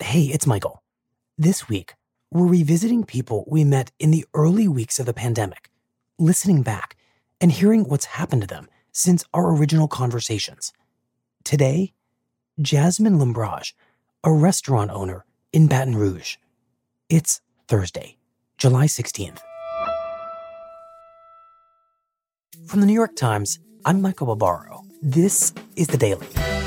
Hey, it's Michael. This week, we're revisiting people we met in the early weeks of the pandemic, listening back and hearing what's happened to them since our original conversations. Today, Jasmine Lambrage, a restaurant owner in Baton Rouge. It's Thursday, July 16th. From the New York Times, I'm Michael Barbaro. This is The Daily.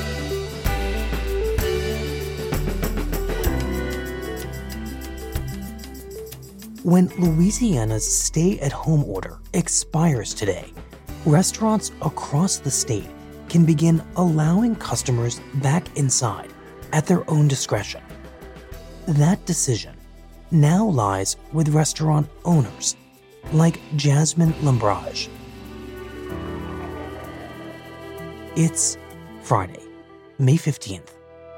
When Louisiana's stay-at-home order expires today, restaurants across the state can begin allowing customers back inside at their own discretion. That decision now lies with restaurant owners like Jasmine Lambrage. It's Friday, May 15th.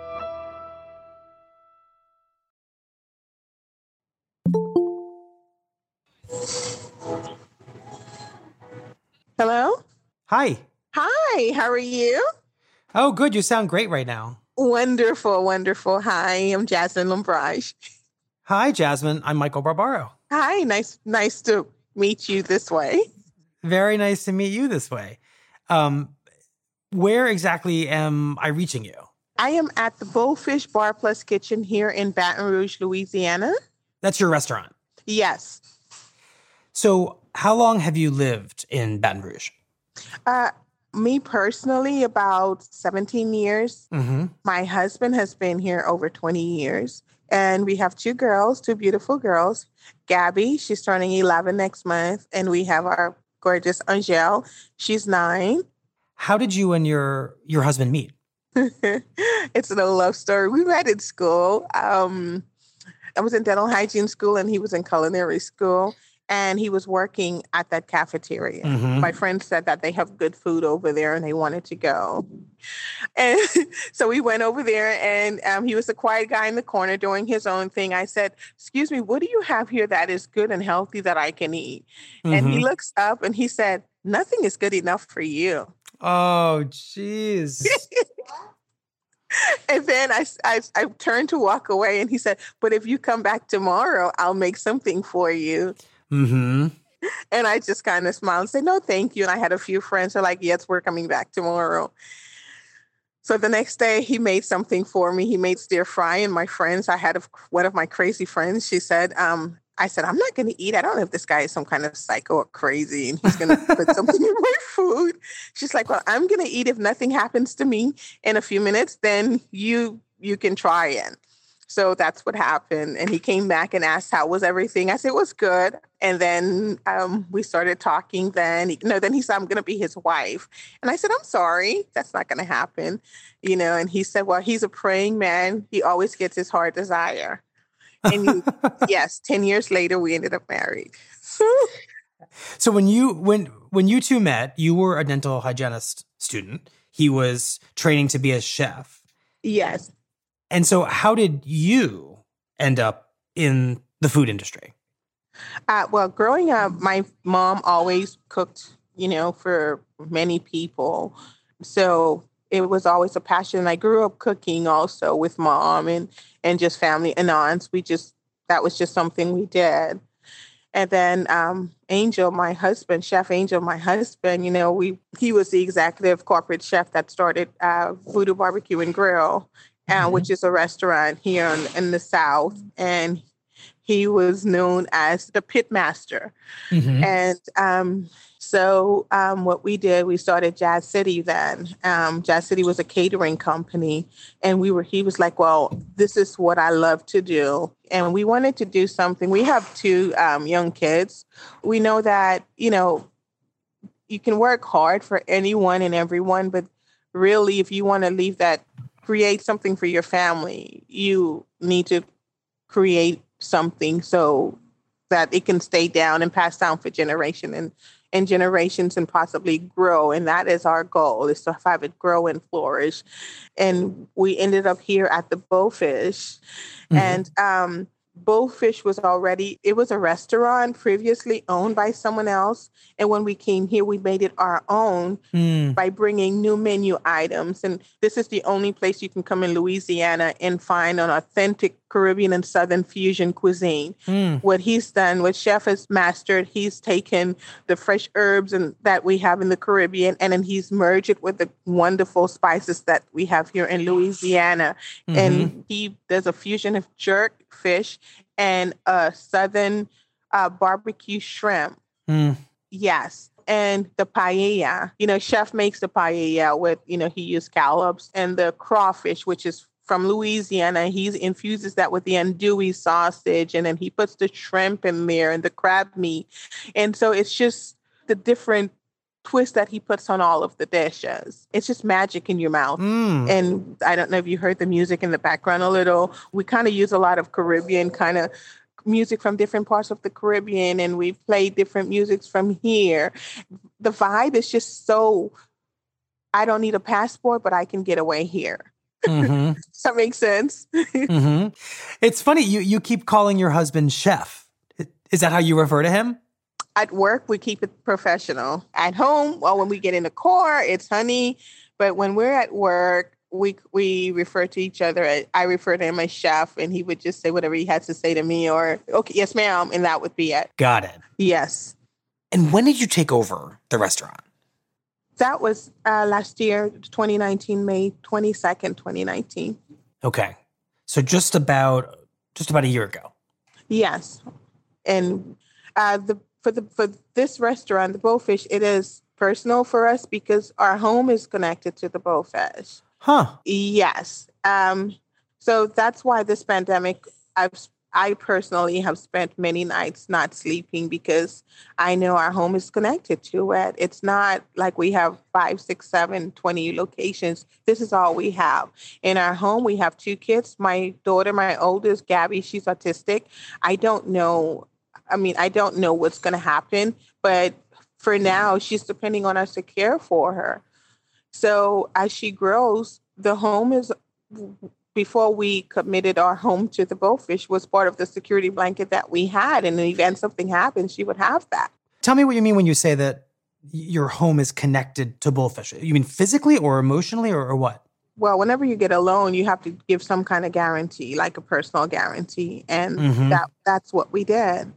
Hello? Hi. Hi, how are you? Oh, good. You sound great right now. Wonderful, wonderful. Hi, I'm Jasmine Lambrage. Hi, Jasmine. I'm Michael Barbaro. Hi, nice to meet you this way. Very nice to meet you this way. Where exactly am I reaching you? I am at the Bullfish Bar Plus Kitchen here in Baton Rouge, Louisiana. That's your restaurant. Yes. So how long have you lived in Baton Rouge? Me personally, about 17 years. Mm-hmm. My husband has been here over 20 years. And we have two girls, two beautiful girls. Gabby, she's turning 11 next month. And we have our gorgeous Angel. She's 9. How did you and your husband meet? It's an old love story. We met in school. I was in dental hygiene school and he was in culinary school. And he was working at that cafeteria. Mm-hmm. My friend said that they have good food over there and they wanted to go. And so we went over there and he was a quiet guy in the corner doing his own thing. I said, "Excuse me, what do you have here that is good and healthy that I can eat?" Mm-hmm. And he looks up and he said, "Nothing is good enough for you." Oh, jeez. And then I turned to walk away and he said, "But if you come back tomorrow, I'll make something for you." Mm-hmm. And I just kind of smiled and said, "No, thank you." And I had a few friends who were like, "Yes, we're coming back tomorrow." So the next day he made something for me. He made stir fry, and my friends, I had one of my crazy friends. She said, I said, "I'm not going to eat. I don't know if this guy is some kind of psycho or crazy and he's going to put something in my food." She's like, "Well, I'm going to eat. If nothing happens to me in a few minutes, then you can try it." So that's what happened. And he came back and asked, "How was everything?" I said, "It was good." And then we started talking then. Then he said, "I'm going to be his wife." And I said, "I'm sorry. That's not going to happen." And he said, "Well, he's a praying man. He always gets his heart desire." And yes, 10 years later, we ended up married. So when you two met, you were a dental hygienist student. He was training to be a chef. Yes. And so how did you end up in the food industry? Well, growing up, my mom always cooked, for many people. So it was always a passion. I grew up cooking also with mom and just family and aunts. That was just something we did. And then Angel, my husband, Chef Angel, my husband, he was the executive corporate chef that started Voodoo Barbecue and Grill, which is a restaurant here in the South. And he was known as the pit master. Mm-hmm. And so what we did, we started Jazz City then. Jazz City was a catering company. And he was like, "Well, this is what I love to do." And we wanted to do something. We have 2 young kids. We know that, you can work hard for anyone and everyone, but really, if you want to create something for your family, you need to create something so that it can stay down and pass down for generation and generations and possibly grow. And that is our goal, is to have it grow and flourish. And we ended up here at the Bullfish. Mm-hmm. And Bullfish it was a restaurant previously owned by someone else. And when we came here, we made it our own by bringing new menu items. And this is the only place you can come in Louisiana and find an authentic Caribbean and Southern fusion cuisine. What he's done, what Chef has mastered, he's taken the fresh herbs that we have in the Caribbean, and then he's merged it with the wonderful spices that we have here in Louisiana. And there's a fusion of jerk fish and a Southern barbecue shrimp. Yes. And the paella, Chef makes the paella with, he used scallops, and the crawfish, which is from Louisiana. He infuses that with the andouille sausage, and then he puts the shrimp in there and the crab meat. And so it's just the different twist that he puts on all of the dishes. It's just magic in your mouth. And I don't know if you heard the music in the background a little. We kind of use a lot of Caribbean kind of music from different parts of the Caribbean, and we play different musics from here. The vibe is just so, I don't need a passport, but I can get away here. Does that make sense? It's funny, you keep calling your husband Chef. Is that how you refer to him? At work, we keep it professional. At home, well, when we get in the car, it's honey. But when we're at work, we refer to each other. I refer to him as Chef, and he would just say whatever he had to say to me, or, okay, yes, ma'am, and that would be it. Got it. Yes. And when did you take over the restaurant? That was last year, 2019, May 22nd, 2019. Okay. So just about a year ago. Yes. And for this restaurant, the Bullfish, it is personal for us because our home is connected to the Bullfish. Huh. Yes. So that's why this pandemic, I personally have spent many nights not sleeping because I know our home is connected to it. It's not like we have 5, 6, 7, 20 locations. This is all we have. In our home, we have 2 kids. My daughter, my oldest, Gabby, she's autistic. I don't know what's going to happen, but for now, she's depending on us to care for her. So as she grows, the home is, before we committed our home to the Bullfish, was part of the security blanket that we had. In the event something happened, she would have that. Tell me what you mean when you say that your home is connected to Bullfish. You mean physically or emotionally or what? Well, whenever you get a loan, you have to give some kind of guarantee, like a personal guarantee. And that's what we did.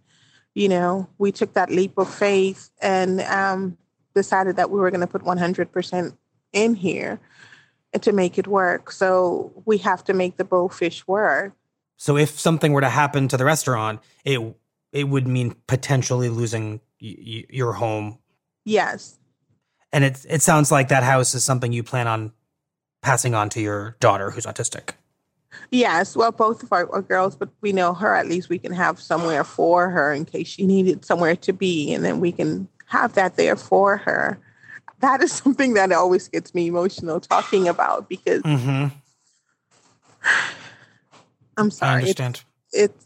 We took that leap of faith and decided that we were going to put 100% in here to make it work. So we have to make the Bullfish work. So if something were to happen to the restaurant, it would mean potentially losing your home. Yes. And it sounds like that house is something you plan on passing on to your daughter who's autistic. Yes. Well, both of our girls, but we know her, at least we can have somewhere for her in case she needed somewhere to be. And then we can have that there for her. That is something that always gets me emotional talking about because I'm sorry. I understand. It's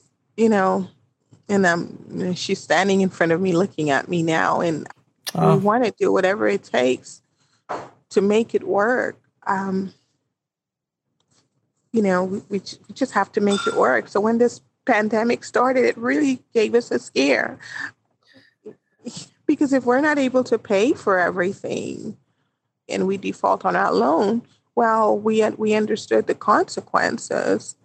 and she's standing in front of me looking at me now, and we want to do whatever it takes to make it work. We just have to make it work. So when this pandemic started, it really gave us a scare. Because if we're not able to pay for everything and we default on our loan, well, we understood the consequences,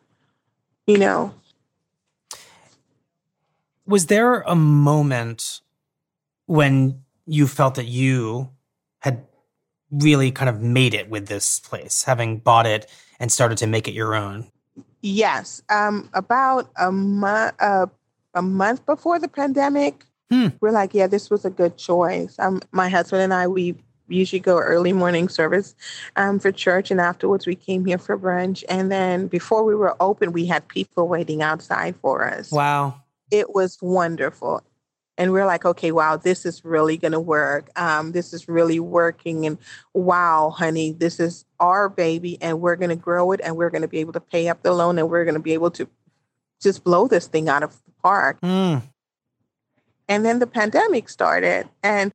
Was there a moment when you felt that you had really kind of made it with this place, having bought it and started to make it your own? Yes. About a month before the pandemic, we're like, yeah, this was a good choice. My husband and I, we usually go early morning service for church, and afterwards we came here for brunch. And then before we were open, we had people waiting outside for us. Wow. It was wonderful. And we're like, okay, wow, this is really going to work. This is really working. And wow, honey, this is our baby, and we're going to grow it, and we're going to be able to pay up the loan, and we're going to be able to just blow this thing out of the park. And then the pandemic started, and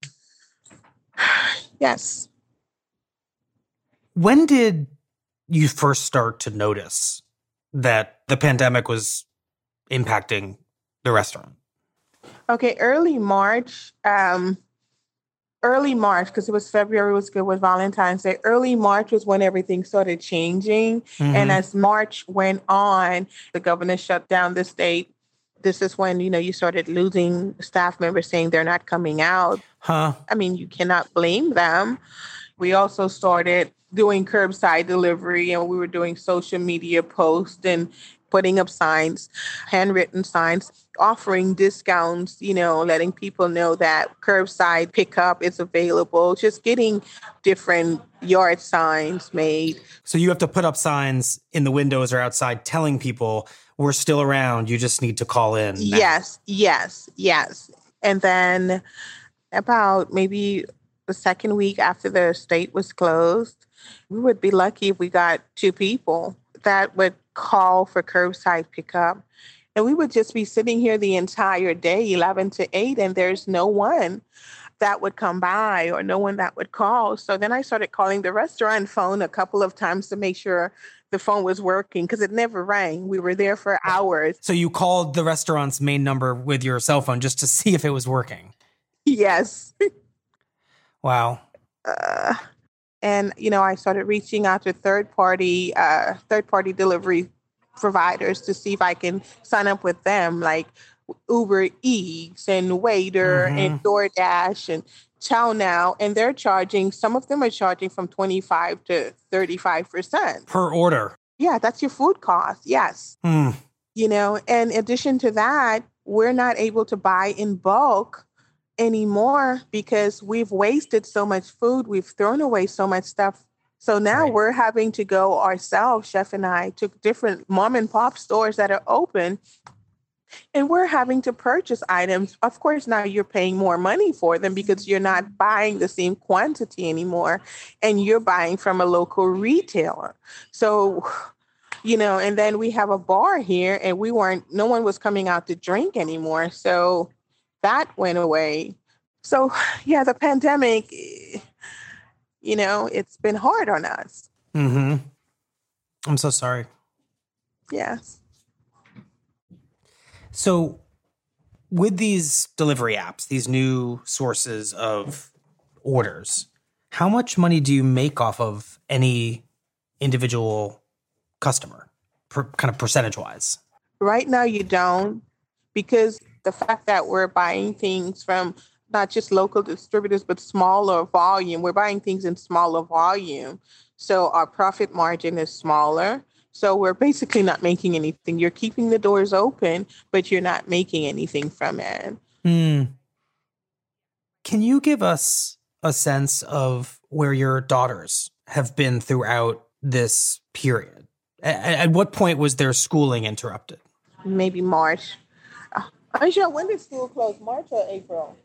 yes. When did you first start to notice that the pandemic was impacting the restaurant? Okay, early March, because it was February was good with Valentine's Day. Early March was when everything started changing. And Mm-hmm. as March went on, the governor shut down the state. This is when, you started losing staff members saying they're not coming out. Huh. I mean, you cannot blame them. We also started doing curbside delivery, and we were doing social media posts and putting up signs, handwritten signs, offering discounts, letting people know that curbside pickup is available, just getting different yard signs made. So you have to put up signs in the windows or outside telling people we're still around. You just need to call in now. Yes. And then about maybe the second week after the state was closed, we would be lucky if we got 2 people that would call for curbside pickup. And we would just be sitting here the entire day, 11 to 8, and there's no one that would come by or no one that would call. So then I started calling the restaurant phone a couple of times to make sure the phone was working because it never rang. We were there for hours. So you called the restaurant's main number with your cell phone just to see if it was working? Yes. Wow. And, I started reaching out to third-party delivery providers to see if I can sign up with them, like Uber Eats and Waiter and DoorDash and ChowNow. And some of them are charging from 25 to 35%. Per order. Yeah, that's your food cost. Yes. And in addition to that, we're not able to buy in bulk anymore because we've wasted so much food. We've thrown away so much stuff. So now we're having to go ourselves, Chef and I, to different mom and pop stores that are open. And we're having to purchase items. Of course, now you're paying more money for them because you're not buying the same quantity anymore. And you're buying from a local retailer. So, and then we have a bar here and no one was coming out to drink anymore. So that went away. So, yeah, the pandemic, it's been hard on us. I'm so sorry. Yes. So with these delivery apps, these new sources of orders, how much money do you make off of any individual customer, kind of percentage-wise? Right now, you don't, because the fact that we're buying things from not just local distributors, but smaller volume. We're buying things in smaller volume. So our profit margin is smaller. So we're basically not making anything. You're keeping the doors open, but you're not making anything from it. Can you give us a sense of where your daughters have been throughout this period? At what point was their schooling interrupted? Maybe March. Aisha, when did school close? March or April?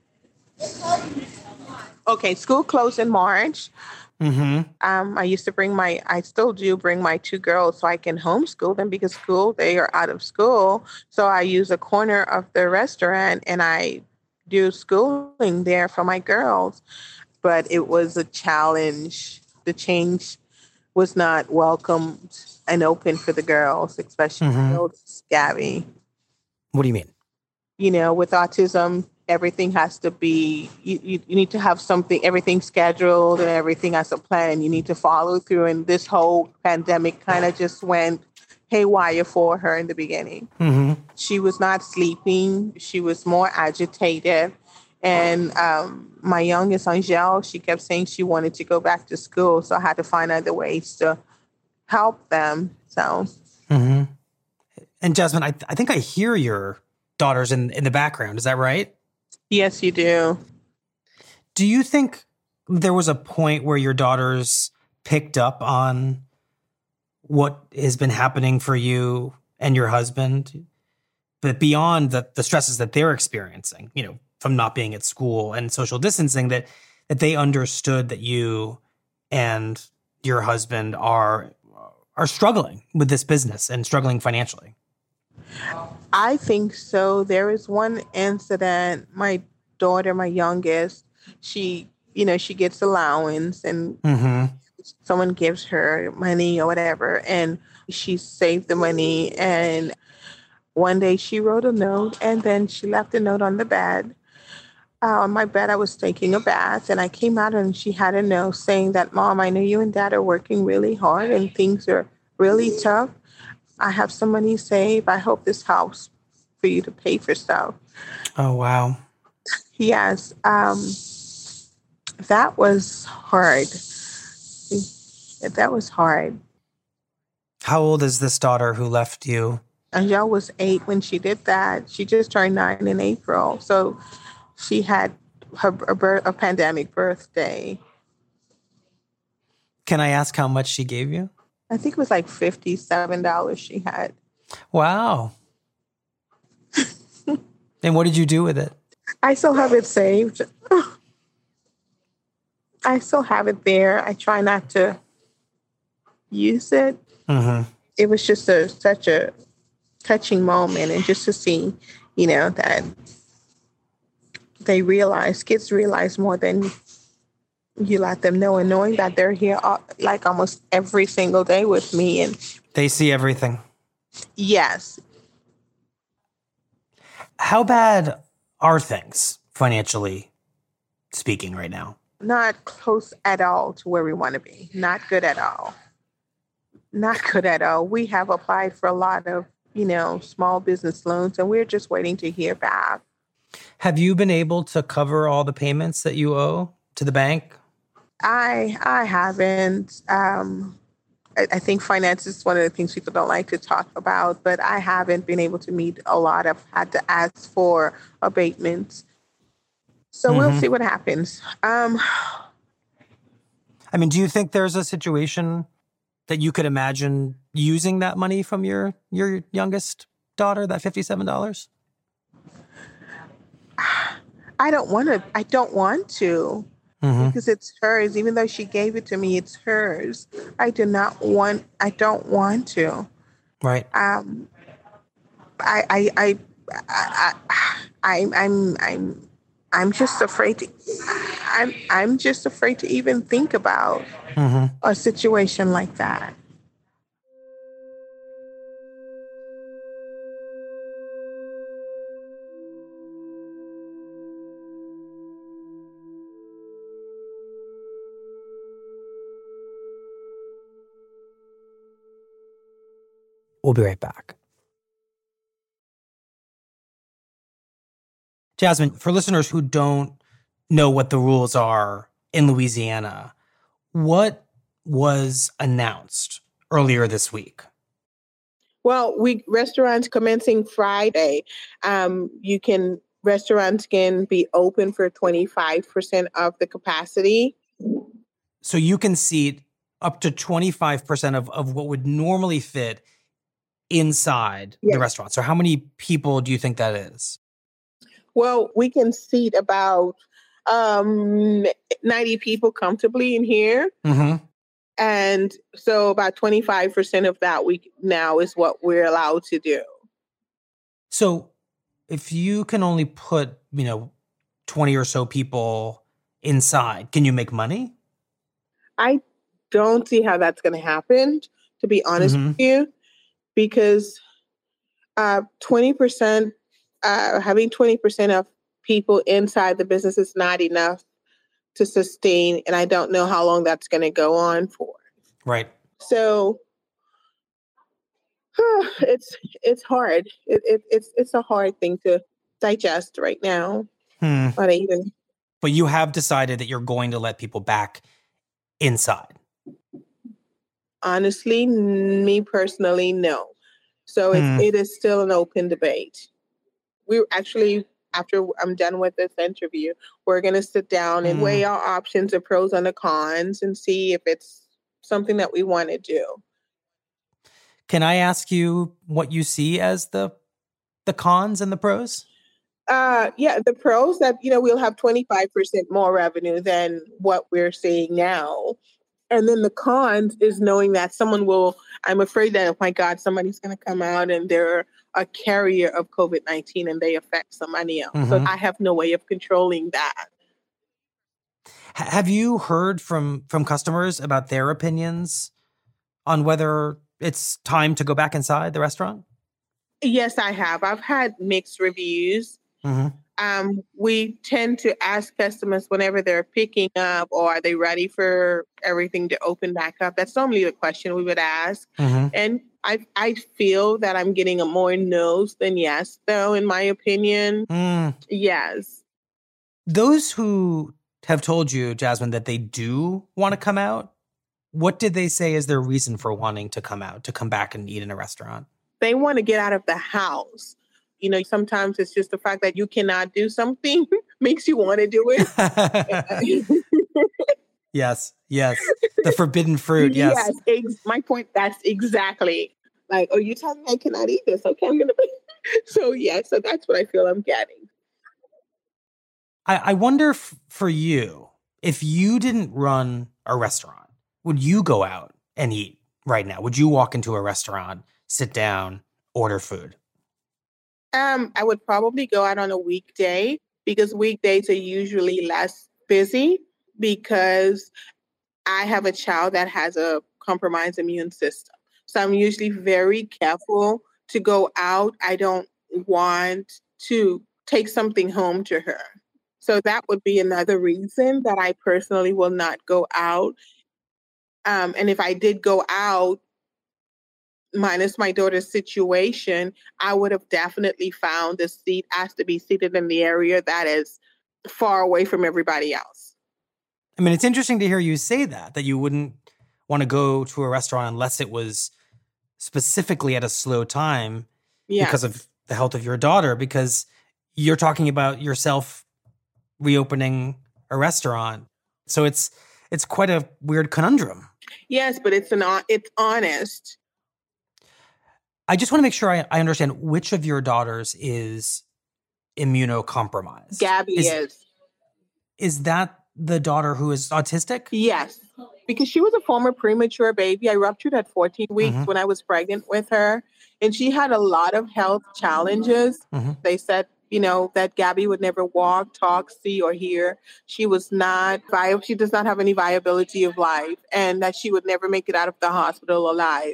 Okay, school closed in March. I still do bring my 2 girls so I can homeschool them because they are out of school. So I use a corner of the restaurant and I do schooling there for my girls. But it was a challenge. The change was not welcomed and open for the girls, especially Gabby. What do you mean? With autism, everything has to be, you need to have everything scheduled and everything has a plan. You need to follow through. And this whole pandemic kind of just went haywire for her in the beginning. She was not sleeping. She was more agitated. And my youngest, Angel, she kept saying she wanted to go back to school. So I had to find other ways to help them. So. And Jasmine, I think I hear your daughters in the background. Is that right? Yes, you do. Do you think there was a point where your daughters picked up on what has been happening for you and your husband, but beyond the stresses that they're experiencing, from not being at school and social distancing, that they understood that you and your husband are struggling with this business and struggling financially? I think so. There is one incident. My daughter, my youngest, she gets allowance and someone gives her money or whatever, and she saved the money. And One day she wrote a note and then she left a note on the bed. On my bed, I was taking a bath and I came out and she had a note saying that, Mom, I know you and Dad are working really hard and things are really tough. I have some money saved. I hope this helps for you to pay for stuff. Oh, wow. Yes. That was hard. That was hard. How old is this daughter who left you? Angel was 8 when she did that. She just turned 9 in April. So she had a pandemic birthday. Can I ask how much she gave you? I think it was like $57 she had. Wow. And what did you do with it? I still have it saved. I still have it there. I try not to use it. Mm-hmm. It was just such a touching moment, and just to see, that kids realize more than you let them know, and knowing that they're here like almost every single day with me, and they see everything. Yes. How bad are things financially speaking right now? Not close at all to where we want to be. Not good at all. Not good at all. We have applied for a lot of, small business loans, and we're just waiting to hear back. Have you been able to cover all the payments that you owe to the bank? I haven't. I think finance is one of the things people don't like to talk about, but I haven't been able to meet a lot. I've had to ask for abatements. So we'll see what happens. Do you think there's a situation that you could imagine using that money from your youngest daughter, that $57? I don't want to. Because it's hers. Even though she gave it to me, it's hers. I don't want to. Right. I'm just afraid to. I'm just afraid to even think about a situation like that. We'll be right back. Jasmine, for listeners who don't know what the rules are in Louisiana, what was announced earlier this week? Well, restaurants commencing Friday, restaurants can be open for 25% of the capacity. So you can seat up to 25% of what would normally fit inside the restaurant. So how many people do you think that is? Well, we can seat about 90 people comfortably in here. And so about 25% of that now is what we're allowed to do. So if you can only put, 20 or so people inside, can you make money? I don't see how that's going to happen, to be honest with you, because 20%, having 20% of people inside the business is not enough to sustain, and I don't know how long that's going to go on for. Right. So it's hard. It's a hard thing to digest right now. But you have decided that you're going to let people back inside. Honestly, me personally, no. So it is still an open debate. We actually, after I'm done with this interview, we're going to sit down and weigh our options, the pros and the cons, and see if it's something that we want to do. Can I ask you what you see as the cons and the pros? The pros that, we'll have 25% more revenue than what we're seeing now. And then the cons is knowing that I'm afraid that, oh my God, somebody's going to come out and they're a carrier of COVID-19 and they affect somebody else. So I have no way of controlling that. Have you heard from customers about their opinions on whether it's time to go back inside the restaurant? Yes, I have. I've had mixed reviews. Mm-hmm. We tend to ask customers whenever they're picking up or are they ready for everything to open back up. That's normally the question we would ask. Mm-hmm. And I feel that I'm getting a more no's than yes, though, in my opinion. Yes. Those who have told you, Jasmine, that they do want to come out, what did they say is their reason for wanting to come out, to come back and eat in a restaurant? They want to get out of the house. Sometimes it's just the fact that you cannot do something makes you want to do it. Yes. The forbidden fruit. Yes. My point. That's exactly like, oh, you telling me I cannot eat this? Okay, I'm going to. So that's what I feel I'm getting. I wonder for you, if you didn't run a restaurant, would you go out and eat right now? Would you walk into a restaurant, sit down, order food? I would probably go out on a weekday because weekdays are usually less busy because I have a child that has a compromised immune system. So I'm usually very careful to go out. I don't want to take something home to her. So that would be another reason that I personally will not go out. And if I did go out, minus my daughter's situation, I would have definitely found a seat has to be seated in the area that is far away from everybody else. I mean, it's interesting to hear you say that you wouldn't want to go to a restaurant unless it was specifically at a slow time because of the health of your daughter, because you're talking about yourself reopening a restaurant. So it's quite a weird conundrum. Yes, but it's honest. I just want to make sure I understand which of your daughters is immunocompromised. Gabby is. Is that the daughter who is autistic? Yes, because she was a former premature baby. I ruptured at 14 weeks when I was pregnant with her, and she had a lot of health challenges. They said, that Gabby would never walk, talk, see, or hear. She was not viable. She does not have any viability of life, and that she would never make it out of the hospital alive.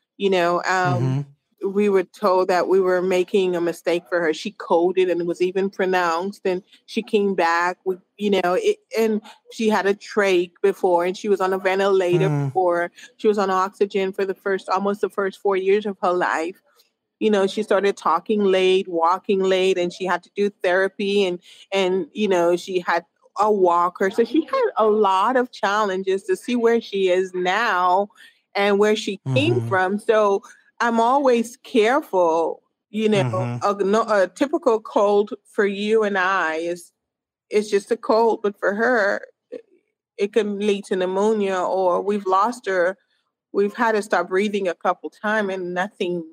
We were told that we were making a mistake for her. She coded and it was even pronounced, and she came back with, and she had a trach before, and she was on a ventilator before. She was on oxygen for almost the first 4 years of her life. She started talking late, walking late, and she had to do therapy and she had a walker. So she had a lot of challenges to see where she is now and where she came from. So I'm always careful, a typical cold for you and I is just a cold, but for her, it can lead to pneumonia, or we've lost her. We've had to stop breathing a couple times and nothing.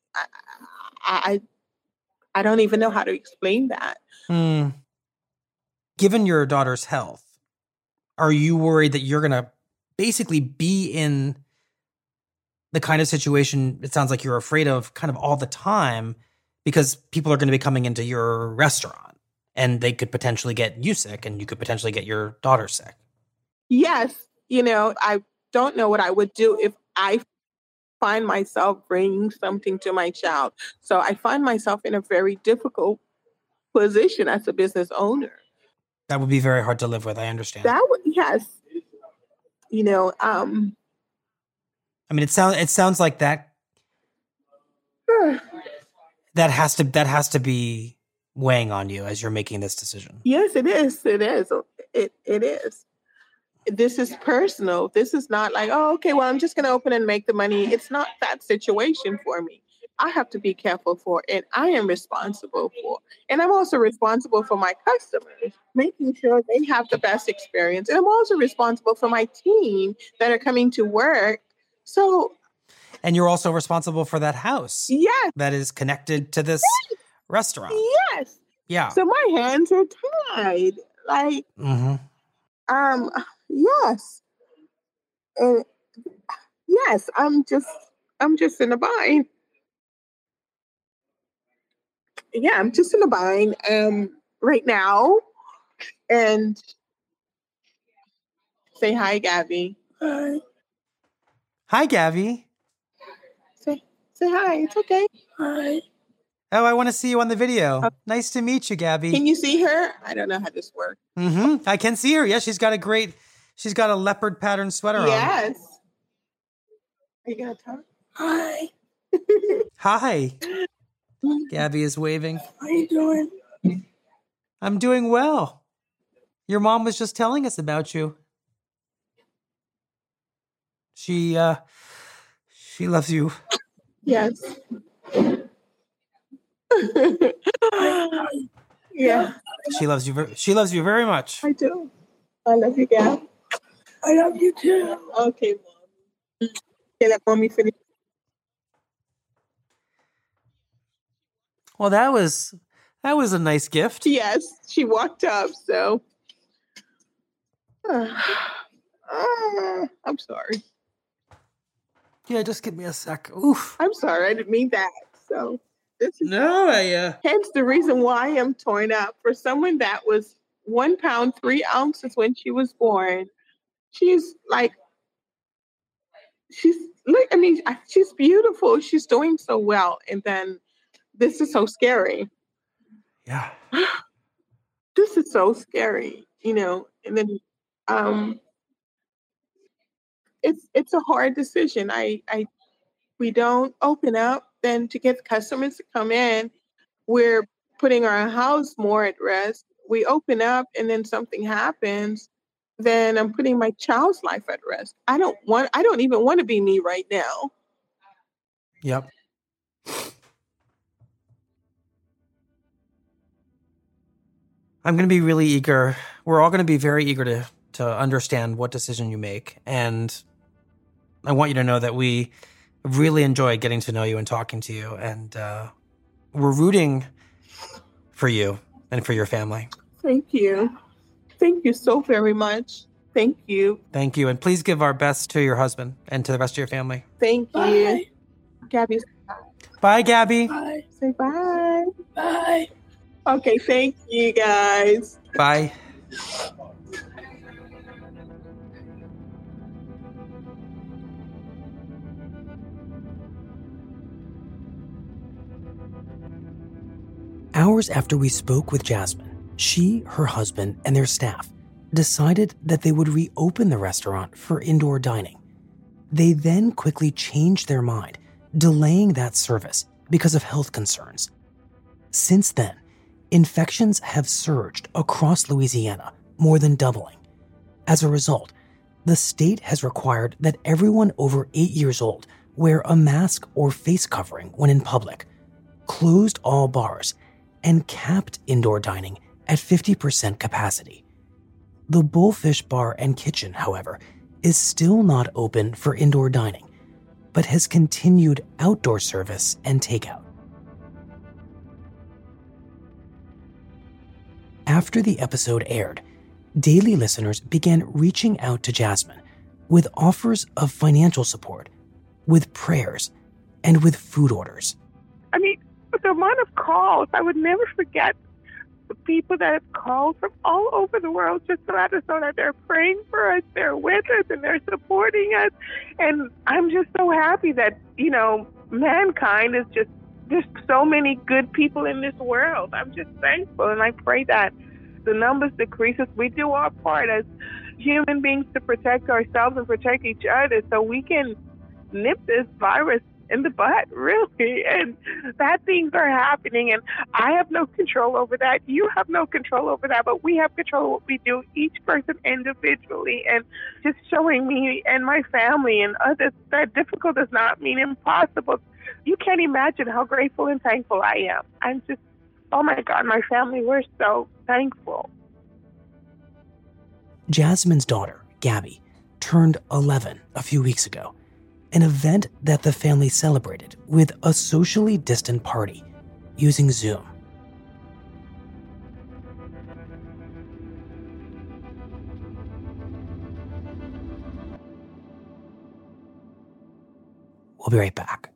I don't even know how to explain that. Given your daughter's health, are you worried that you're going to basically be in the kind of situation it sounds like you're afraid of kind of all the time, because people are going to be coming into your restaurant and they could potentially get you sick and you could potentially get your daughter sick? Yes. I don't know what I would do if I find myself bringing something to my child. So I find myself in a very difficult position as a business owner. That would be very hard to live with. I understand. Yes. I mean, it sounds like that has to be weighing on you as you're making this decision. Yes, it is. It is. It is. This is personal. This is not like, oh, okay, well, I'm just going to open and make the money. It's not that situation for me. I have to be careful for, and I am responsible for. And I'm also responsible for my customers, making sure they have the best experience. And I'm also responsible for my team that are coming to work. So, and you're also responsible for that house. Yes. That is connected to this restaurant. Yes. Yeah. So my hands are tied. Like, yes. And yes, I'm just in a bind. Yeah, I'm just in a bind right now. And say hi, Gabby. Hi. Hi, Gabby. Say hi. It's okay. Hi. Oh, I want to see you on the video. Nice to meet you, Gabby. Can you see her? I don't know how this works. Mm-hmm. I can see her. Yeah, she's got a leopard pattern sweater on. Yes. Are you going to talk? Hi. Hi. Gabby is waving. How are you doing? I'm doing well. Your mom was just telling us about you. She loves you. Yes. Yeah. She loves you. She loves you very much. I do. I love you, Gab. I love you too. Okay, Mom. Okay, let Mommy finish. Well, that was a nice gift. Yes, she walked up, so. I'm sorry. Yeah, just give me a sec. Oof. I'm sorry. I didn't mean that. So this is Hence the reason why I'm torn up. For someone that was 1 pound 3 ounces when she was born, she's beautiful. She's doing so well, and then this is so scary. Yeah. This is so scary, and then it's a hard decision. We don't open up, then to get customers to come in, we're putting our house more at risk. We open up and then something happens, then I'm putting my child's life at risk. I don't even want to be me right now. Yep. I'm going to be really eager. We're all going to be very eager to understand what decision you make. And I want you to know that we really enjoy getting to know you and talking to you. And we're rooting for you and for your family. Thank you. Thank you so very much. Thank you. Thank you. And please give our best to your husband and to the rest of your family. Thank you. Gabby. Bye, Gabby. Bye. Say bye. Bye. Okay, thank you, guys. Bye. Hours after we spoke with Jasmine, she, her husband, and their staff decided that they would reopen the restaurant for indoor dining. They then quickly changed their mind, delaying that service because of health concerns. Since then, infections have surged across Louisiana, more than doubling. As a result, the state has required that everyone over 8 years old wear a mask or face covering when in public, closed all bars, and capped indoor dining at 50% capacity. The Bullfish Bar and Kitchen, however, is still not open for indoor dining, but has continued outdoor service and takeout. After the episode aired, daily listeners began reaching out to Jasmine with offers of financial support, with prayers, and with food orders. I mean, the amount of calls, I would never forget the people that have called from all over the world just to let us know that they're praying for us, they're with us, and they're supporting us. And I'm just so happy that, mankind is just, there's so many good people in this world. I'm just thankful, and I pray that the numbers decrease as we do our part as human beings to protect ourselves and protect each other so we can nip this virus in the butt, really. And bad things are happening, and I have no control over that. You have no control over that, but we have control of what we do, each person individually, and just showing me and my family and others that difficult does not mean impossible. You can't imagine how grateful and thankful I am. I'm just, oh my God, my family, we're so thankful. Jasmine's daughter, Gabby, turned 11 a few weeks ago, an event that the family celebrated with a socially distant party using Zoom. We'll be right back.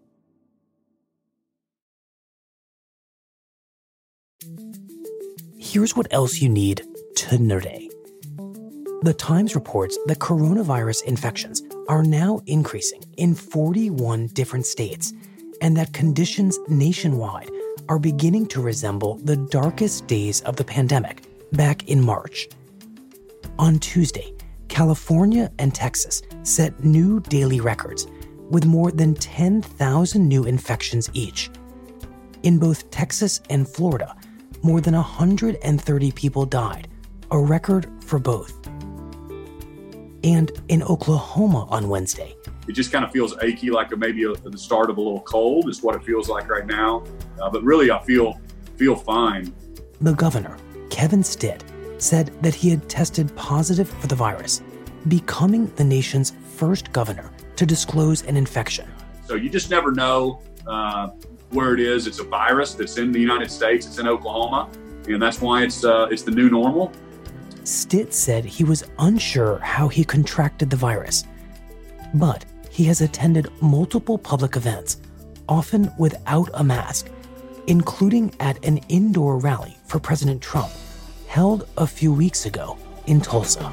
Here's what else you need to know today. The Times reports that coronavirus infections are now increasing in 41 different states, and that conditions nationwide are beginning to resemble the darkest days of the pandemic back in March. On Tuesday, California and Texas set new daily records with more than 10,000 new infections each. In both Texas and Florida, more than 130 people died, a record for both. And in Oklahoma on Wednesday, it just kind of feels achy, like maybe the start of a little cold is what it feels like right now. But really, I feel fine. The governor, Kevin Stitt, said that he had tested positive for the virus, becoming the nation's first governor to disclose an infection. So you just never know where it is. It's a virus that's in the United States. It's in Oklahoma, and that's why it's the new normal. Stitt said he was unsure how he contracted the virus, but he has attended multiple public events, often without a mask, including at an indoor rally for President Trump, held a few weeks ago in Tulsa.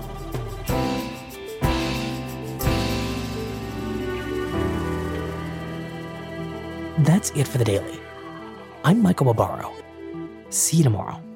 That's it for the Daily. I'm Michael Barbaro. See you tomorrow.